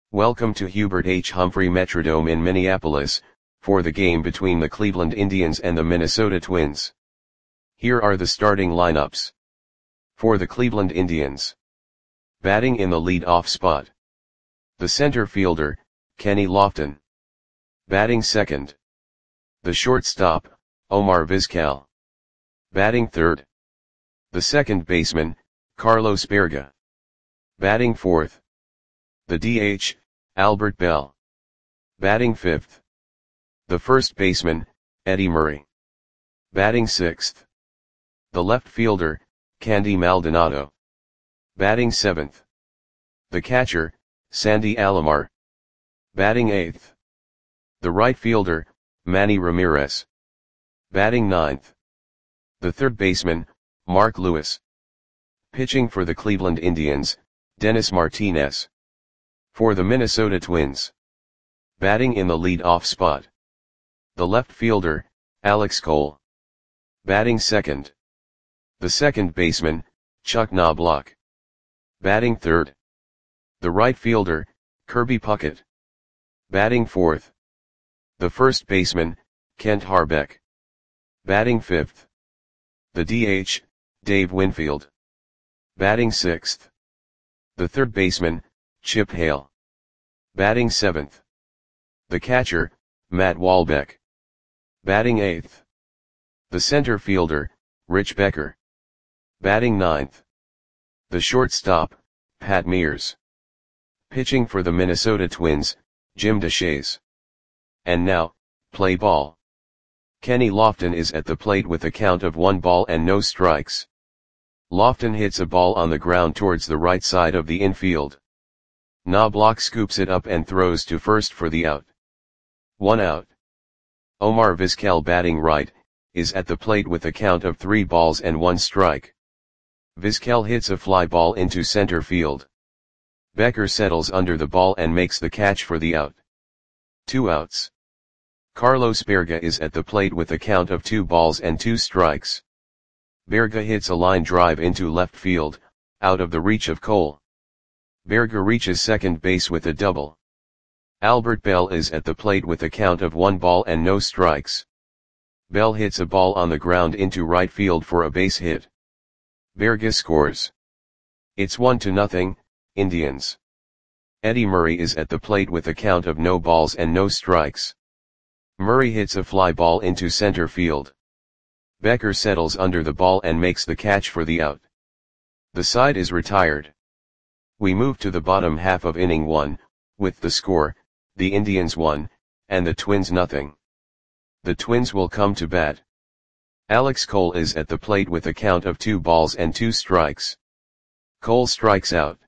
Welcome to Hubert H. Humphrey Metrodome in Minneapolis, for the game between the Cleveland Indians and the Minnesota Twins. Here are the starting lineups. For the Cleveland Indians. Batting in the lead-off spot. The center fielder, Kenny Lofton. Batting second. The shortstop, Omar Vizquel. Batting third. The second baseman, Carlos Baerga. Batting fourth. The DH, Albert Belle. Batting fifth. The first baseman, Eddie Murray. Batting sixth. The left fielder, Candy Maldonado. Batting seventh. The catcher, Sandy Alomar. Batting eighth. The right fielder, Manny Ramirez. Batting ninth. The third baseman, Mark Lewis. Pitching for the Cleveland Indians, Dennis Martinez. For the Minnesota Twins. Batting in the lead-off spot. The left fielder, Alex Cole. Batting second. The second baseman, Chuck Knobloch. Batting third. The right fielder, Kirby Puckett. Batting fourth. The first baseman, Kent Harbeck. Batting fifth. The DH, Dave Winfield. Batting sixth. The third baseman, Chip Hale. Batting seventh. The catcher, Matt Walbeck. Batting eighth. The center fielder, Rich Becker. Batting ninth. The shortstop, Pat Mears. Pitching for the Minnesota Twins, Jim Deshaies. And now, play ball. Kenny Lofton is at the plate with a count of 1 ball and no strikes. Lofton hits a ball on the ground towards the right side of the infield. Knobloch scoops it up and throws to first for the out. 1 out. Omar Vizquel, batting right, is at the plate with a count of 3 balls and 1 strike. Vizquel hits a fly ball into center field. Becker settles under the ball and makes the catch for the out. 2 outs. Carlos Baerga is at the plate with a count of 2 balls and 2 strikes. Baerga hits a line drive into left field, out of the reach of Cole. Baerga reaches second base with a double. Albert Belle is at the plate with a count of 1 ball and no strikes. Belle hits a ball on the ground into right field for a base hit. Baerga scores. It's 1-0, Indians. Eddie Murray is at the plate with a count of no balls and no strikes. Murray hits a fly ball into center field. Becker settles under the ball and makes the catch for the out. The side is retired. We move to the bottom half of inning 1, with the score, the Indians 1, and the Twins 0. The Twins will come to bat. Alex Cole is at the plate with a count of 2 balls and 2 strikes. Cole strikes out.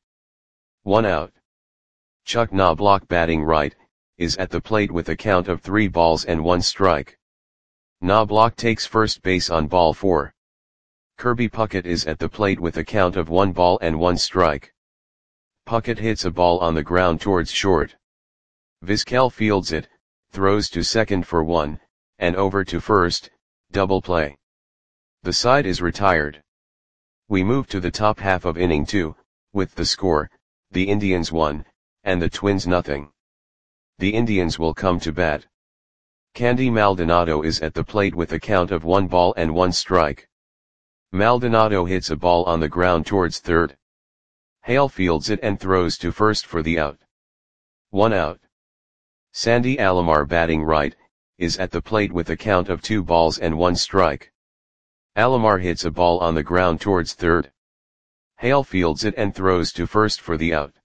1 out. Chuck Knobloch, batting right, is at the plate with a count of 3 balls and 1 strike. Knobloch takes first base on ball 4. Kirby Puckett is at the plate with a count of 1 ball and 1 strike. Puckett hits a ball on the ground towards short. Vizquel fields it, throws to second for 1, and over to first, double play. The side is retired. We move to the top half of inning 2, with the score, the Indians 1, and the Twins 0. The Indians will come to bat. Candy Maldonado is at the plate with a count of 1 ball and 1 strike. Maldonado hits a ball on the ground towards third. Hale fields it and throws to first for the out. 1 out. Sandy Alomar, batting right, is at the plate with a count of 2 balls and 1 strike. Alomar hits a ball on the ground towards third. Hale fields it and throws to first for the out.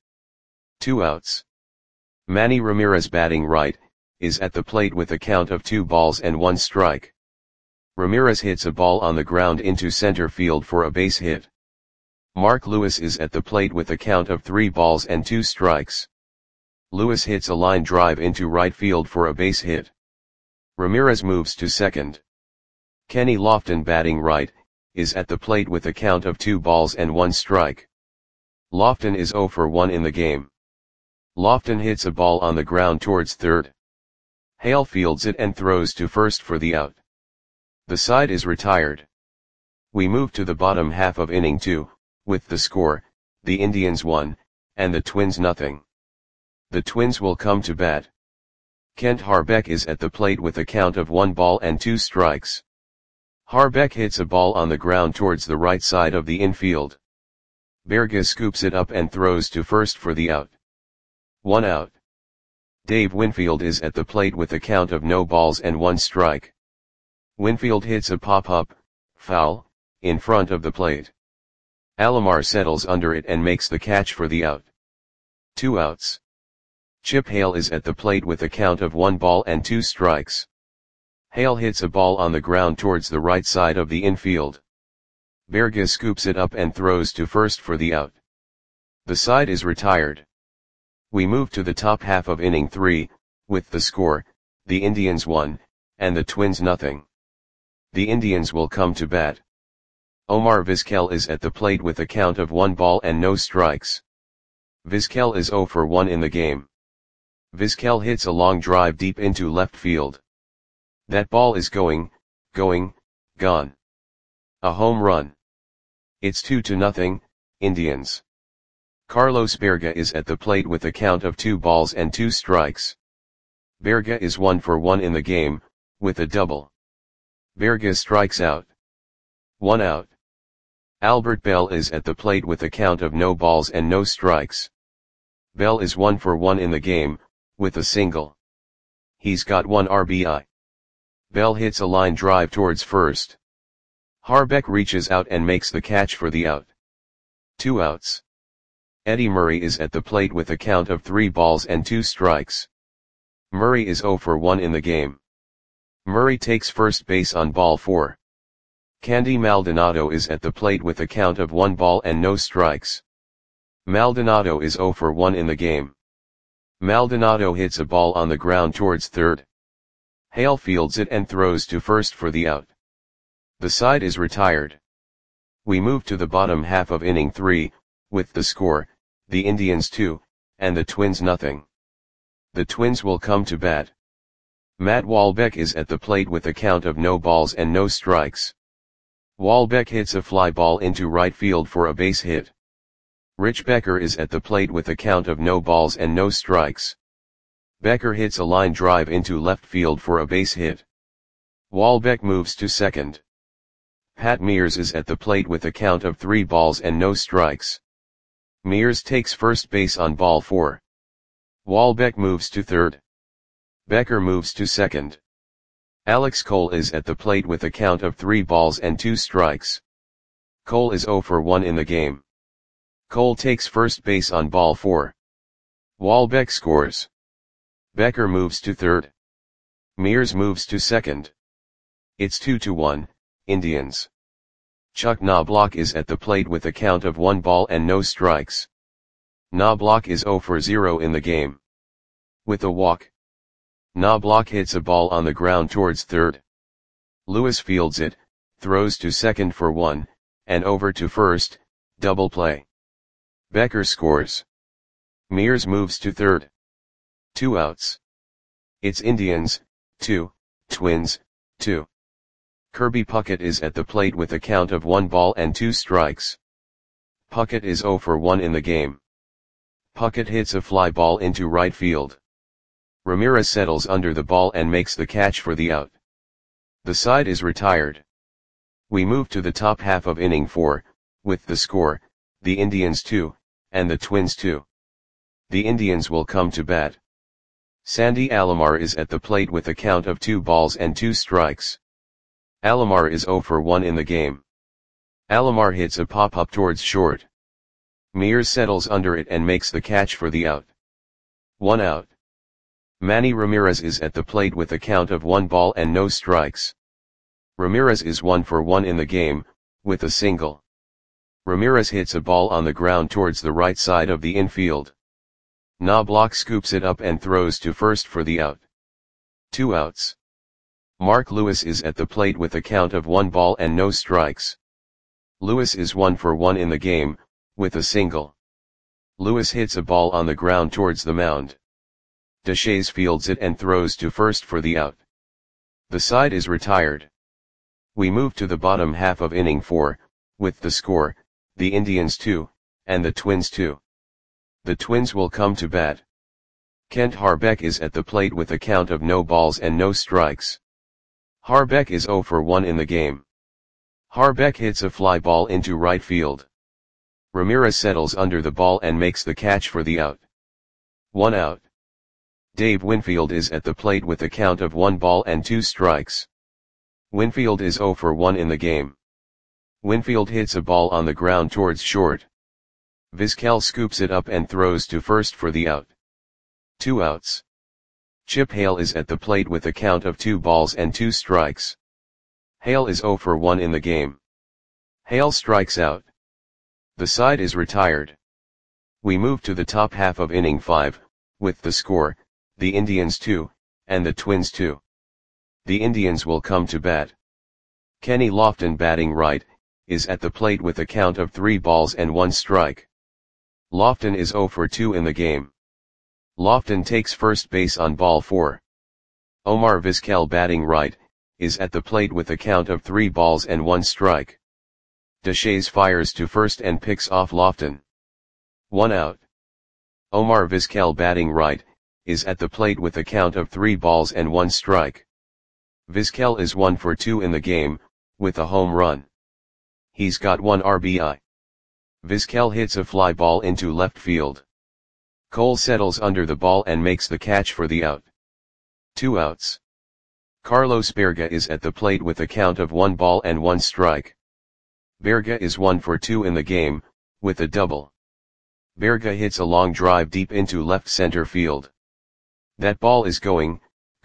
2 outs. Manny Ramirez, batting right, is at the plate with a count of 2 balls and 1 strike. Ramirez hits a ball on the ground into center field for a base hit. Mark Lewis is at the plate with a count of 3 balls and 2 strikes. Lewis hits a line drive into right field for a base hit. Ramirez moves to second. Kenny Lofton, batting right, is at the plate with a count of 2 balls and 1 strike. Lofton is 0 for 1 in the game. Lofton hits a ball on the ground towards third. Hale fields it and throws to first for the out. The side is retired. We move to the bottom half of inning 2, with the score, the Indians 1, and the Twins 0. The Twins will come to bat. Kent Harbeck is at the plate with a count of 1 ball and 2 strikes. Harbeck hits a ball on the ground towards the right side of the infield. Berge scoops it up and throws to first for the out. 1 out. Dave Winfield is at the plate with a count of no balls and 1 strike. Winfield hits a pop-up, foul, in front of the plate. Alomar settles under it and makes the catch for the out. 2 outs. Chip Hale is at the plate with a count of 1 ball and 2 strikes. Hale hits a ball on the ground towards the right side of the infield. Berge scoops it up and throws to first for the out. The side is retired. We move to the top half of inning 3, with the score, the Indians 1, and the Twins nothing. The Indians will come to bat. Omar Vizquel is at the plate with a count of 1 ball and no strikes. Vizquel is 0 for 1 in the game. Vizquel hits a long drive deep into left field. That ball is gone. A home run. It's 2-0, Indians. Carlos Berge is at the plate with a count of 2 balls and 2 strikes. Berge is 1 for 1 in the game, with a double. Berge strikes out. 1 out. Albert Bell is at the plate with a count of no balls and no strikes. Bell is 1 for 1 in the game, with a single. He's got 1 RBI. Bell hits a line drive towards first. Harbeck reaches out and makes the catch for the out. 2 outs. Eddie Murray is at the plate with a count of 3 balls and 2 strikes. Murray is 0 for 1 in the game. Murray takes first base on ball 4. Candy Maldonado is at the plate with a count of 1 ball and no strikes. Maldonado is 0 for 1 in the game. Maldonado hits a ball on the ground towards third. Hale fields it and throws to first for the out. The side is retired. We move to the bottom half of inning 3, with the score, the Indians 2, and the Twins nothing. The Twins will come to bat. Matt Walbeck is at the plate with a count of no balls and no strikes. Walbeck hits a fly ball into right field for a base hit. Rich Becker is at the plate with a count of no balls and no strikes. Becker hits a line drive into left field for a base hit. Walbeck moves to second. Pat Mears is at the plate with a count of 3 balls and no strikes. Mears takes first base on ball 4. Walbeck moves to third. Becker moves to second. Alex Cole is at the plate with a count of 3 balls and 2 strikes. Cole is 0 for 1 in the game. Cole takes first base on ball 4. Walbeck scores. Becker moves to third. Mears moves to second. It's 2-1, Indians. Chuck Knobloch is at the plate with a count of 1 ball and no strikes. Knobloch is 0 for 0 in the game. With a walk. Knobloch hits a ball on the ground towards third. Lewis fields it, throws to second for 1, and over to first, double play. Becker scores. Mears moves to third. 2 outs. It's Indians, 2, Twins, 2. Kirby Puckett is at the plate with a count of 1 ball and 2 strikes. Puckett is 0 for 1 in the game. Puckett hits a fly ball into right field. Ramirez settles under the ball and makes the catch for the out. The side is retired. We move to the top half of inning 4, with the score, the Indians 2, and the Twins 2. The Indians will come to bat. Sandy Alomar is at the plate with a count of 2 balls and 2 strikes. Alomar is 0 for 1 in the game. Alomar hits a pop-up towards short. Mears settles under it and makes the catch for the out. 1 out. Manny Ramirez is at the plate with a count of 1 ball and no strikes. Ramirez is 1 for 1 in the game, with a single. Ramirez hits a ball on the ground towards the right side of the infield. Knobloch scoops it up and throws to first for the out. 2 outs. Mark Lewis is at the plate with a count of 1 ball and no strikes. Lewis is 1 for 1 in the game, with a single. Lewis hits a ball on the ground towards the mound. Deshaies fields it and throws to first for the out. The side is retired. We move to the bottom half of inning 4, with the score, the Indians 2, and the Twins 2. The Twins will come to bat. Kent Harbeck is at the plate with a count of no balls and no strikes. Harbeck is 0 for 1 in the game. Harbeck hits a fly ball into right field. Ramirez settles under the ball and makes the catch for the out. 1 out. Dave Winfield is at the plate with a count of 1 ball and 2 strikes. Winfield is 0 for 1 in the game. Winfield hits a ball on the ground towards short. Vizquel scoops it up and throws to first for the out. 2 outs. Chip Hale is at the plate with a count of 2 balls and 2 strikes. Hale is 0 for 1 in the game. Hale strikes out. The side is retired. We move to the top half of inning 5, with the score, the Indians 2, and the Twins 2. The Indians will come to bat. Kenny Lofton, batting right, is at the plate with a count of 3 balls and 1 strike. Lofton is 0 for 2 in the game. Lofton takes first base on ball 4. Omar Vizquel, batting right, is at the plate with a count of 3 balls and 1 strike. Deshaies fires to first and picks off Lofton. 1 out. Omar Vizquel, batting right, is at the plate with a count of 3 balls and 1 strike. Vizquel is 1 for 2 in the game, with a home run. He's got 1 RBI. Vizquel hits a fly ball into left field. Cole settles under the ball and makes the catch for the out. 2 outs. Carlos Berga is at the plate with a count of 1 ball and 1 strike. Berga is 1 for 2 in the game, with a double. Berga hits a long drive deep into left center field. That ball is gone.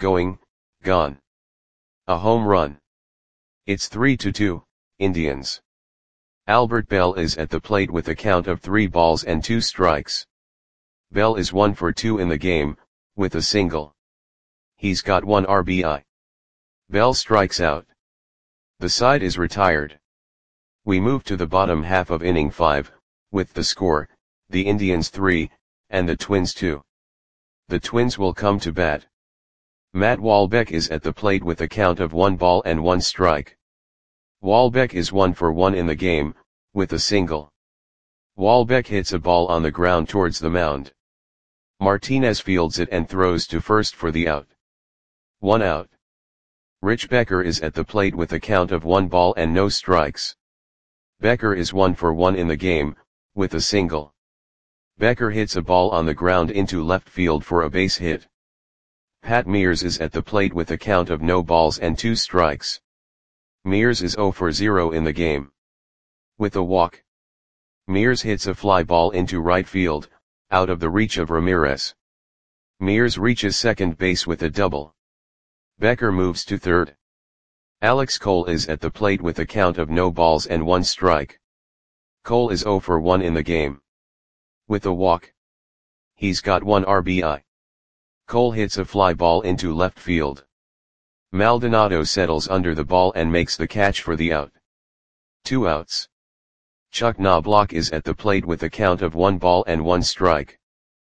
A home run. It's 3-2, Indians. Albert Bell is at the plate with a count of 3 balls and 2 strikes. Bell is 1 for 2 in the game, with a single. He's got 1 RBI. Bell strikes out. The side is retired. We move to the bottom half of inning 5, with the score, the Indians 3, and the Twins 2. The Twins will come to bat. Matt Walbeck is at the plate with a count of 1 ball and 1 strike. Walbeck is 1 for 1 in the game, with a single. Walbeck hits a ball on the ground towards the mound. Martinez fields it and throws to first for the out. 1 out. Rich Becker is at the plate with a count of 1 ball and no strikes. Becker is 1 for 1 in the game, with a single. Becker hits a ball on the ground into left field for a base hit. Pat Mears is at the plate with a count of no balls and 2 strikes. Mears is 0 for 0 in the game. With a walk. Mears hits a fly ball into right field, out of the reach of Ramirez. Mears reaches second base with a double. Becker moves to third. Alex Cole is at the plate with a count of no balls and 1 strike. Cole is 0 for 1 in the game. With a walk. He's got 1 RBI. Cole hits a fly ball into left field. Maldonado settles under the ball and makes the catch for the out. 2 outs. Chuck Knobloch is at the plate with a count of 1 ball and 1 strike.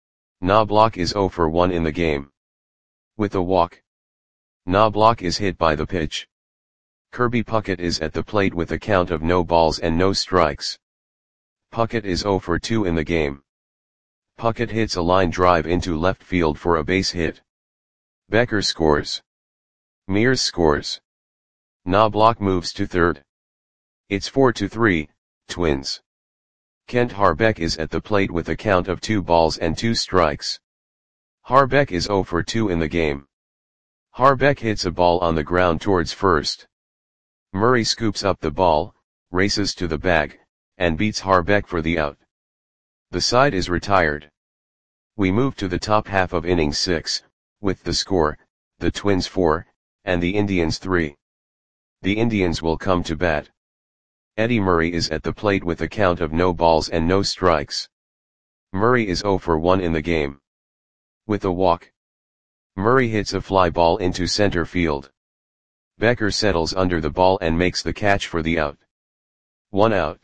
Knobloch is 0 for 1 in the game. With a walk. Knobloch is hit by the pitch. Kirby Puckett is at the plate with a count of no balls and no strikes. Puckett is 0 for 2 in the game. Puckett hits a line drive into left field for a base hit. Becker scores. Mears scores. Knobloch moves to third. It's 4-3, Twins. Kent Harbeck is at the plate with a count of 2 balls and 2 strikes. Harbeck is 0 for 2 in the game. Harbeck hits a ball on the ground towards first. Murray scoops up the ball, races to the bag, and beats Harbeck for the out. The side is retired. We move to the top half of inning 6, with the score, the Twins 4, and the Indians 3. The Indians will come to bat. Eddie Murray is at the plate with a count of no balls and no strikes. Murray is 0 for 1 in the game. With a walk. Murray hits a fly ball into center field. Becker settles under the ball and makes the catch for the out. 1 out.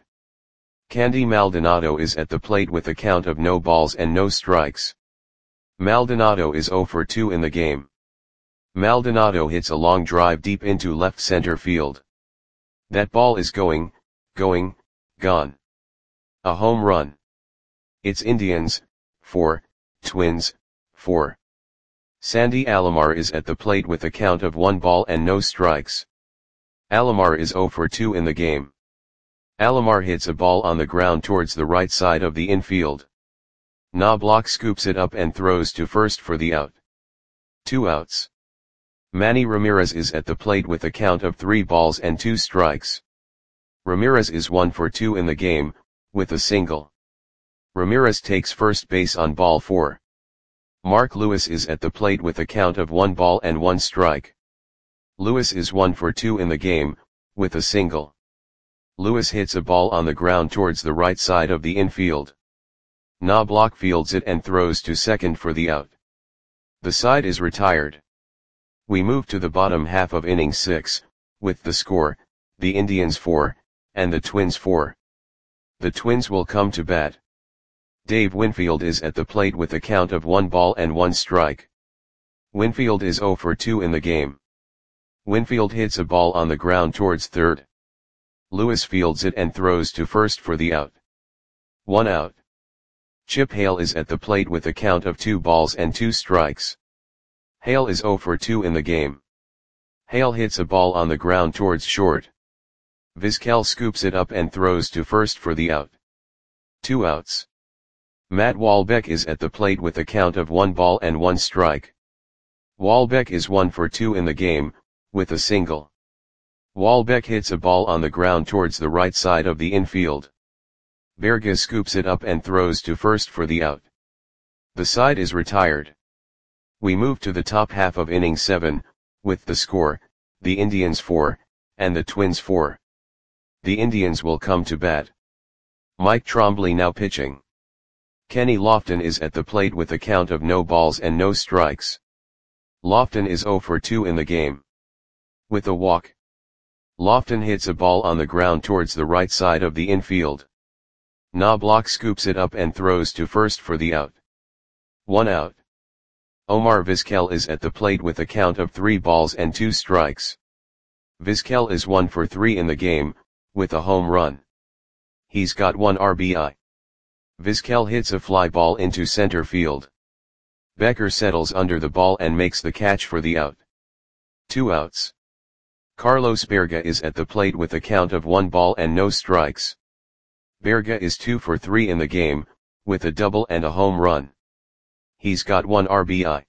Candy Maldonado is at the plate with a count of no balls and no strikes. Maldonado is 0 for 2 in the game. Maldonado hits a long drive deep into left center field. That ball is gone. A home run. It's Indians, 4, Twins, 4. Sandy Alomar is at the plate with a count of 1 ball and no strikes. Alomar is 0 for 2 in the game. Alomar hits a ball on the ground towards the right side of the infield. Knobloch scoops it up and throws to first for the out. 2 outs. Manny Ramirez is at the plate with a count of 3 balls and 2 strikes. Ramirez is 1 for 2 in the game, with a single. Ramirez takes first base on ball 4. Mark Lewis is at the plate with a count of 1 ball and 1 strike. Lewis is 1 for 2 in the game, with a single. Lewis hits a ball on the ground towards the right side of the infield. Knobloch fields it and throws to second for the out. The side is retired. We move to the bottom half of inning 6, with the score, the Indians 4, and the Twins 4. The Twins will come to bat. Dave Winfield is at the plate with a count of 1 ball and 1 strike. Winfield is 0 for 2 in the game. Winfield hits a ball on the ground towards third. Lewis fields it and throws to first for the out. 1 out. Chip Hale is at the plate with a count of 2 balls and 2 strikes. Hale is 0 for 2 in the game. Hale hits a ball on the ground towards short. Vizquel scoops it up and throws to first for the out. 2 outs. Matt Walbeck is at the plate with a count of 1 ball and 1 strike. Walbeck is 1 for 2 in the game, with a single. Walbeck hits a ball on the ground towards the right side of the infield. Berga scoops it up and throws to first for the out. The side is retired. We move to the top half of inning 7, with the score, the Indians 4, and the Twins 4. The Indians will come to bat. Mike Trombley now pitching. Kenny Lofton is at the plate with a count of no balls and no strikes. Lofton is 0 for 2 in the game. With a walk. Lofton hits a ball on the ground towards the right side of the infield. Knobloch scoops it up and throws to first for the out. 1 out. Omar Vizquel is at the plate with a count of 3 balls and 2 strikes. Vizquel is 1 for 3 in the game, with a home run. He's got 1 RBI. Vizquel hits a fly ball into center field. Becker settles under the ball and makes the catch for the out. 2 outs. Carlos Berga is at the plate with a count of 1 ball and no strikes. Berga is 2 for 3 in the game, with a double and a home run. He's got 1 RBI.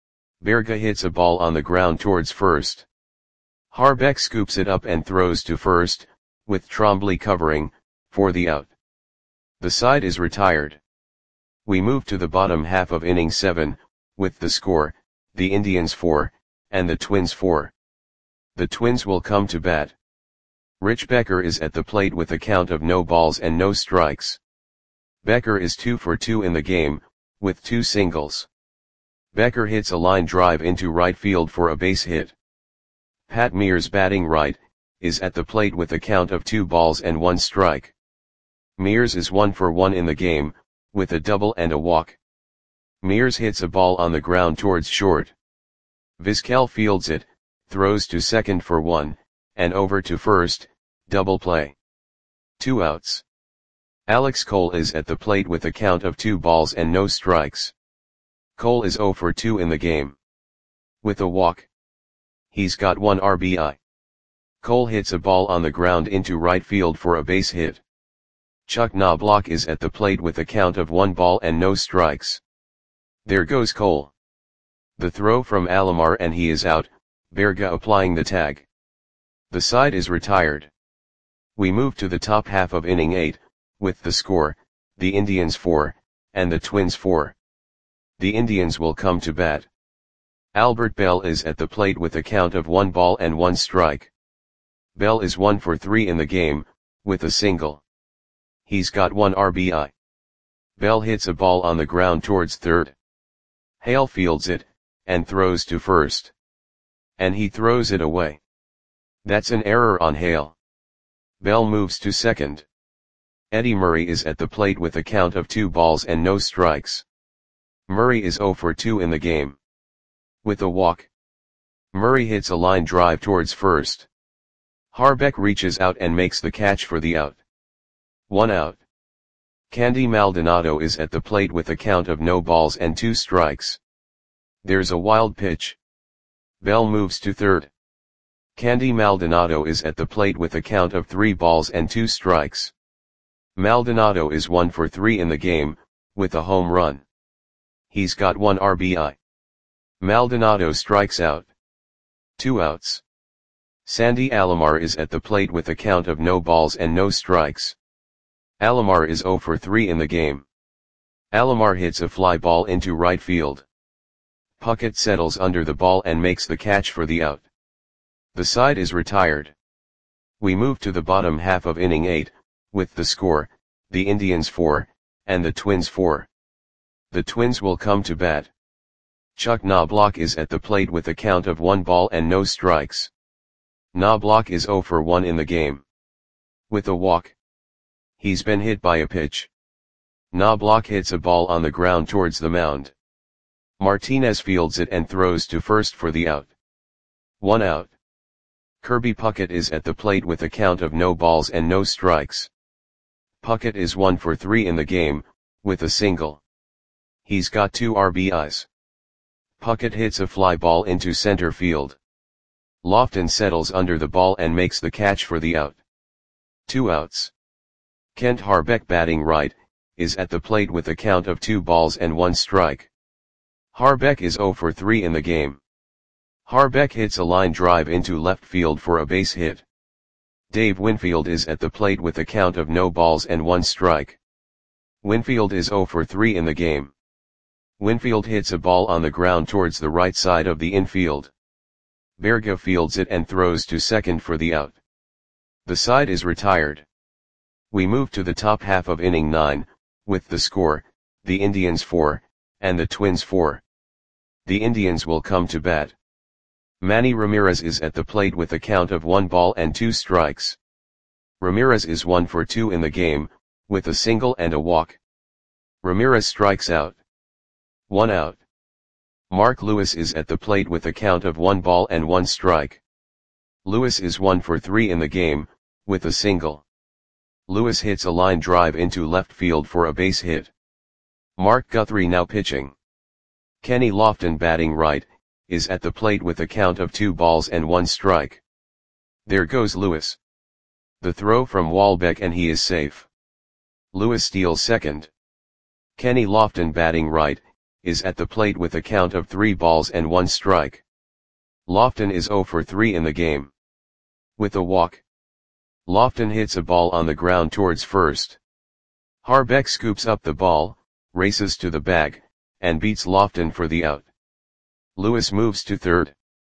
Berga hits a ball on the ground towards first. Harbeck scoops it up and throws to first, with Trombley covering, for the out. The side is retired. We move to the bottom half of inning 7, with the score, the Indians 4, and the Twins 4. The Twins will come to bat. Rich Becker is at the plate with a count of no balls and no strikes. Becker is 2 for 2 in the game, with 2 singles. Becker hits a line drive into right field for a base hit. Pat Mears, batting right, is at the plate with a count of 2 balls and 1 strike. Mears is 1 for 1 in the game, with a double and a walk. Mears hits a ball on the ground towards short. Vizquel fields it, throws to second for 1, and over to first, double play. 2 outs. Alex Cole is at the plate with a count of 2 balls and no strikes. Cole is 0 for 2 in the game. With a walk. He's got 1 RBI. Cole hits a ball on the ground into right field for a base hit. Chuck Knobloch is at the plate with a count of 1 ball and no strikes. There goes Cole. The throw from Alomar and he is out, Berga applying the tag. The side is retired. We move to the top half of inning 8, with the score, the Indians 4, and the Twins 4. The Indians will come to bat. Albert Bell is at the plate with a count of 1 ball and 1 strike. Bell is 1 for 3 in the game, with a single. He's got 1 RBI. Bell hits a ball on the ground towards third. Hale fields it, and throws to first. And he throws it away. That's an error on Hale. Bell moves to second. Eddie Murray is at the plate with a count of 2 balls and no strikes. Murray is 0 for 2 in the game. With a walk. Murray hits a line drive towards first. Harbeck reaches out and makes the catch for the out. 1 out. Candy Maldonado is at the plate with a count of no balls and 2 strikes. There's a wild pitch. Bell moves to third. Candy Maldonado is at the plate with a count of 3 balls and 2 strikes. Maldonado is 1 for 3 in the game, with a home run. He's got 1 RBI. Maldonado strikes out. 2 outs. Sandy Alomar is at the plate with a count of no balls and no strikes. Alomar is 0 for 3 in the game. Alomar hits a fly ball into right field. Puckett settles under the ball and makes the catch for the out. The side is retired. We move to the bottom half of inning 8, with the score, the Indians 4, and the Twins 4. The Twins will come to bat. Chuck Knobloch is at the plate with a count of 1 ball and no strikes. Knobloch is 0 for 1 in the game. With a walk. He's been hit by a pitch. Knobloch hits a ball on the ground towards the mound. Martinez fields it and throws to first for the out. 1 out. Kirby Puckett is at the plate with a count of no balls and no strikes. Puckett is 1 for 3 in the game, with a single. He's got 2 RBIs. Puckett hits a fly ball into center field. Lofton settles under the ball and makes the catch for the out. 2 outs. Kent Harbeck, batting right, is at the plate with a count of 2 balls and 1 strike. Harbeck is 0 for 3 in the game. Harbeck hits a line drive into left field for a base hit. Dave Winfield is at the plate with a count of no balls and 1 strike. Winfield is 0 for 3 in the game. Winfield hits a ball on the ground towards the right side of the infield. Berga fields it and throws to second for the out. The side is retired. We move to the top half of inning 9, with the score, the Indians 4, and the Twins 4. The Indians will come to bat. Manny Ramirez is at the plate with a count of 1 ball and 2 strikes. Ramirez is 1 for 2 in the game, with a single and a walk. Ramirez strikes out. 1 out. Mark Lewis is at the plate with a count of 1 ball and 1 strike. Lewis is 1 for 3 in the game, with a single. Lewis hits a line drive into left field for a base hit. Mark Guthrie now pitching. Kenny Lofton, batting right, is at the plate with a count of 2 balls and 1 strike. There goes Lewis. The throw from Walbeck and he is safe. Lewis steals second. Kenny Lofton, batting right, is at the plate with a count of 3 balls and 1 strike. Lofton is 0 for 3 in the game. With a walk. Lofton hits a ball on the ground towards first. Harbeck scoops up the ball, races to the bag, and beats Lofton for the out. Lewis moves to third.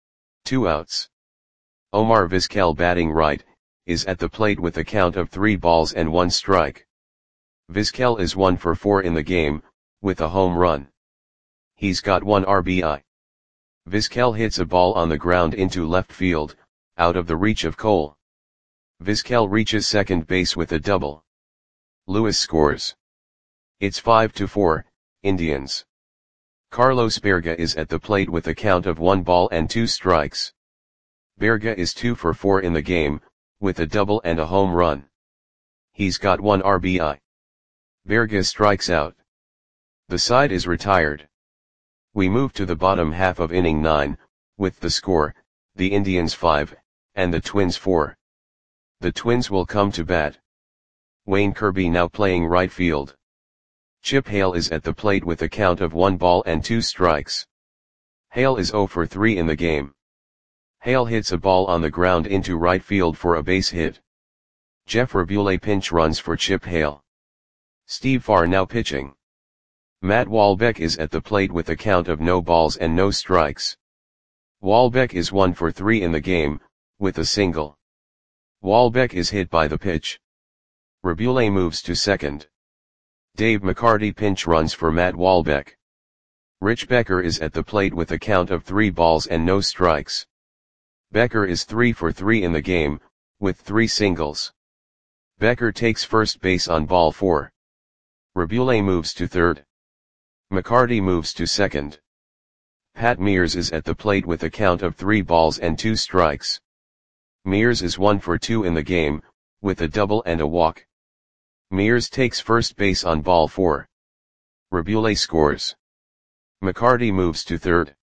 2 outs. Omar Vizquel, batting right, is at the plate with a count of 3 balls and 1 strike. Vizquel is 1 for 4 in the game, with a home run. He's got 1 RBI. Vizquel hits a ball on the ground into left field, out of the reach of Cole. Vizquel reaches second base with a double. Lewis scores. It's 5-4, Indians. Carlos Berga is at the plate with a count of 1 ball and 2 strikes. Berga is 2 for 4 in the game, with a double and a home run. He's got 1 RBI. Berga strikes out. The side is retired. We move to the bottom half of inning 9, with the score, the Indians 5, and the Twins 4. The Twins will come to bat. Wayne Kirby now playing right field. Chip Hale is at the plate with a count of 1 ball and 2 strikes. Hale is 0 for 3 in the game. Hale hits a ball on the ground into right field for a base hit. Jeff Rabule pinch runs for Chip Hale. Steve Farr now pitching. Matt Walbeck is at the plate with a count of no balls and no strikes. Walbeck is 1 for 3 in the game, with a single. Walbeck is hit by the pitch. Rabule moves to second. Dave McCarty pinch runs for Matt Walbeck. Rich Becker is at the plate with a count of 3 balls and no strikes. Becker is 3 for 3 in the game, with 3 singles. Becker takes first base on ball 4. Rabule moves to third. McCarty moves to second. Pat Mears is at the plate with a count of 3 balls and 2 strikes. Mears is 1 for 2 in the game, with a double and a walk. Mears takes first base on ball 4. Rabule scores. McCarty moves to third.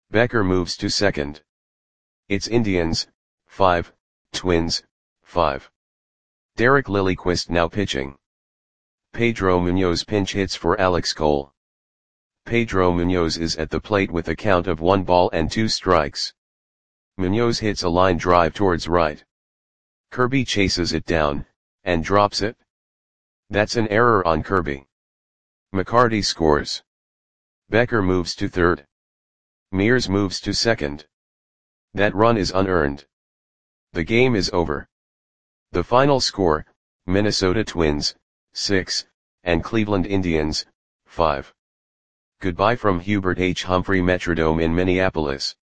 Becker moves to second. It's Indians, 5, Twins, 5. Derek Lilliquist now pitching. Pedro Munoz pinch hits for Alex Cole. Pedro Munoz is at the plate with a count of 1 ball and 2 strikes. Munoz hits a line drive towards right. Kirby chases it down, and drops it. That's an error on Kirby. McCarty scores. Becker moves to third. Mears moves to second. That run is unearned. The game is over. The final score, Minnesota Twins, 6, and Cleveland Indians, 5. Goodbye from Hubert H. Humphrey Metrodome in Minneapolis.